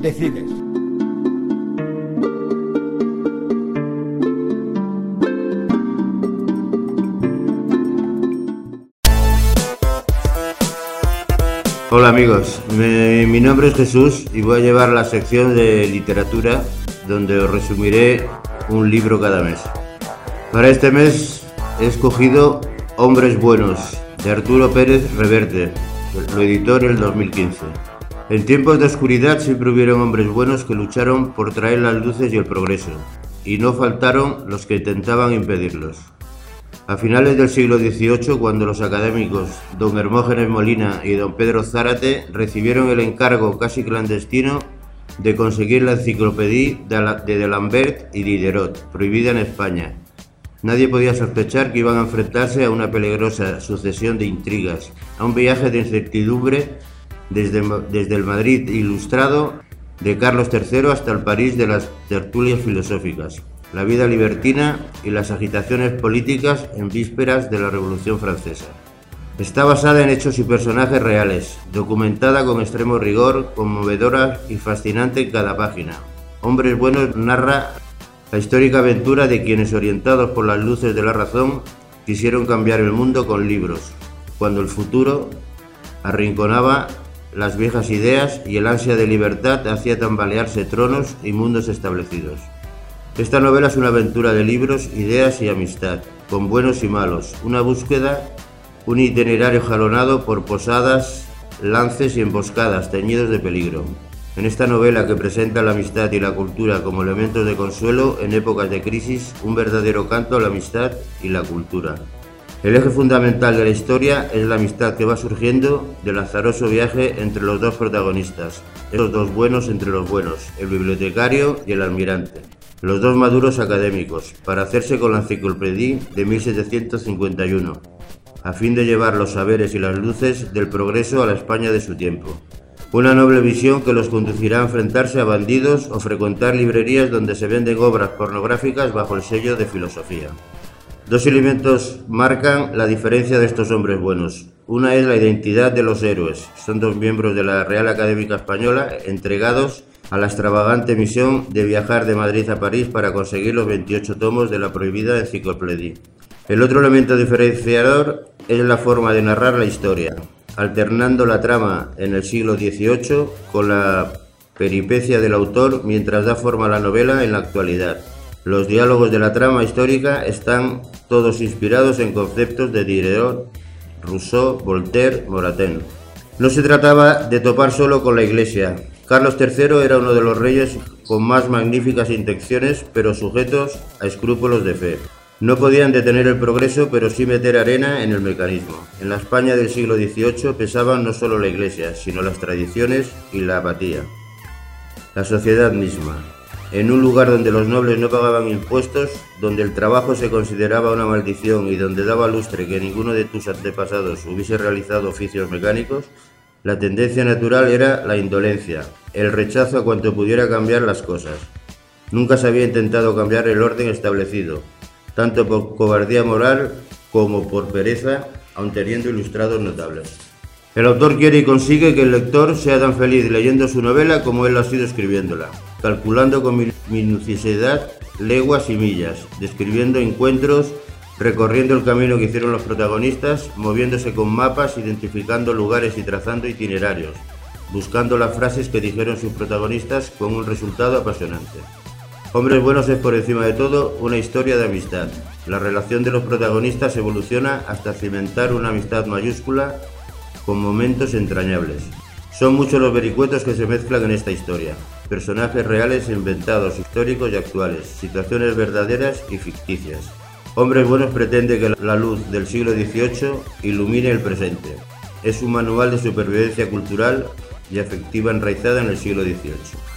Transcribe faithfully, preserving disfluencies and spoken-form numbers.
decides. Hola amigos, me, mi nombre es Jesús y voy a llevar la sección de literatura donde os resumiré un libro cada mes. Para este mes he escogido Hombres Buenos, de Arturo Pérez Reverte, lo editó en el dos mil quince. En tiempos de oscuridad siempre hubieron hombres buenos que lucharon por traer las luces y el progreso, y no faltaron los que intentaban impedirlos. A finales del siglo dieciocho, cuando los académicos don Hermógenes Molina y don Pedro Zárate recibieron el encargo casi clandestino de conseguir la enciclopedia de D'Alembert y Diderot, prohibida en España, nadie podía sospechar que iban a enfrentarse a una peligrosa sucesión de intrigas, a un viaje de incertidumbre desde, desde el Madrid ilustrado de Carlos tercero hasta el París de las tertulias filosóficas, la vida libertina y las agitaciones políticas en vísperas de la Revolución Francesa. Está basada en hechos y personajes reales, documentada con extremo rigor, conmovedora y fascinante en cada página. Hombres Buenos narra la histórica aventura de quienes, orientados por las luces de la razón, quisieron cambiar el mundo con libros, cuando el futuro arrinconaba las viejas ideas y el ansia de libertad hacía tambalearse tronos y mundos establecidos. Esta novela es una aventura de libros, ideas y amistad, con buenos y malos, una búsqueda, un itinerario jalonado por posadas, lances y emboscadas teñidos de peligro. En esta novela, que presenta la amistad y la cultura como elementos de consuelo en épocas de crisis, un verdadero canto a la amistad y la cultura. El eje fundamental de la historia es la amistad que va surgiendo del azaroso viaje entre los dos protagonistas, esos dos buenos entre los buenos, el bibliotecario y el almirante, los dos maduros académicos, para hacerse con la enciclopedia de mil setecientos cincuenta y uno, a fin de llevar los saberes y las luces del progreso a la España de su tiempo. Una noble visión que los conducirá a enfrentarse a bandidos o frecuentar librerías donde se venden obras pornográficas bajo el sello de filosofía. Dos elementos marcan la diferencia de estos hombres buenos. Una es la identidad de los héroes. Son dos miembros de la Real Academia Española entregados a la extravagante misión de viajar de Madrid a París para conseguir los veintiocho tomos de la prohibida enciclopedia. El otro elemento diferenciador es la forma de narrar la historia, alternando la trama en el siglo dieciocho con la peripecia del autor mientras da forma a la novela en la actualidad. Los diálogos de la trama histórica están todos inspirados en conceptos de Diderot, Rousseau, Voltaire, Moratin. No se trataba de topar solo con la Iglesia. Carlos tercero era uno de los reyes con más magníficas intenciones, pero sujetos a escrúpulos de fe. No podían detener el progreso, pero sí meter arena en el mecanismo. En la España del siglo dieciocho pesaban no solo la Iglesia, sino las tradiciones y la apatía. La sociedad misma. En un lugar donde los nobles no pagaban impuestos, donde el trabajo se consideraba una maldición y donde daba lustre que ninguno de tus antepasados hubiese realizado oficios mecánicos, la tendencia natural era la indolencia, el rechazo a cuanto pudiera cambiar las cosas. Nunca se había intentado cambiar el orden establecido, tanto por cobardía moral como por pereza, aun teniendo ilustrados notables. El autor quiere y consigue que el lector sea tan feliz leyendo su novela como él ha sido escribiéndola, calculando con minuciosidad leguas y millas, describiendo encuentros, recorriendo el camino que hicieron los protagonistas, moviéndose con mapas, identificando lugares y trazando itinerarios, buscando las frases que dijeron sus protagonistas con un resultado apasionante. Hombres Buenos es por encima de todo una historia de amistad. La relación de los protagonistas evoluciona hasta cimentar una amistad mayúscula con momentos entrañables. Son muchos los vericuetos que se mezclan en esta historia. Personajes reales e inventados, históricos y actuales, situaciones verdaderas y ficticias. Hombres Buenos pretende que la luz del siglo dieciocho ilumine el presente. Es un manual de supervivencia cultural y afectiva enraizada en el siglo dieciocho.